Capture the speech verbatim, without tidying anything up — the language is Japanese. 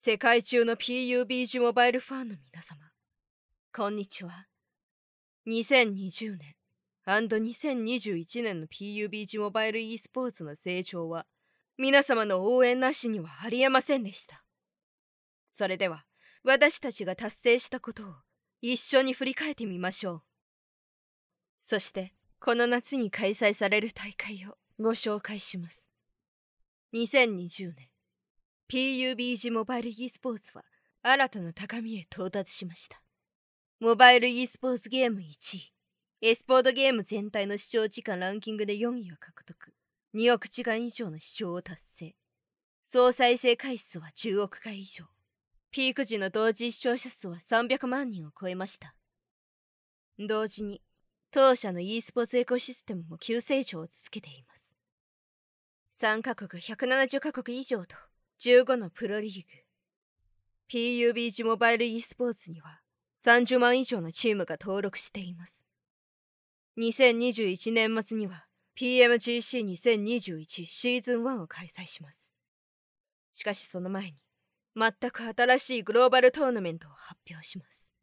世界中の ピーユービージー モバイルファンの皆様、こんにちは。にせんにじゅうねん にせんにじゅういちねんの ピーユービージー モバイル e スポーツの成長は皆様の応援なしにはありえませんでした。それでは私たちが達成したことを一緒に振り返ってみましょう。そしてこの夏に開催される大会をご紹介します。にせんにじゅうねん ピーユービージー モバイル e スポーツは新たな高みへ到達しました。モバイル e スポーツゲームいちい、エスポートゲーム全体の視聴時間ランキングでよんいを獲得、におく時間以上の視聴を達成。総再生回数はじゅうおくかい以上。ピーク時の同時視聴者数はさんびゃくまんにんを超えました。同時に当社の e スポーツエコシステムも急成長を続けています。参加国ひゃくななじゅっかこく以上とじゅうごのプロリーグ。ピーユービージー モバイル e スポーツにはさんじゅうまん以上のチームが登録しています。にせんにじゅういちねん末には ピーエムジーシーにせんにじゅういち シーズンワンを開催します。しかしその前に全く新しいグローバルトーナメントを発表します。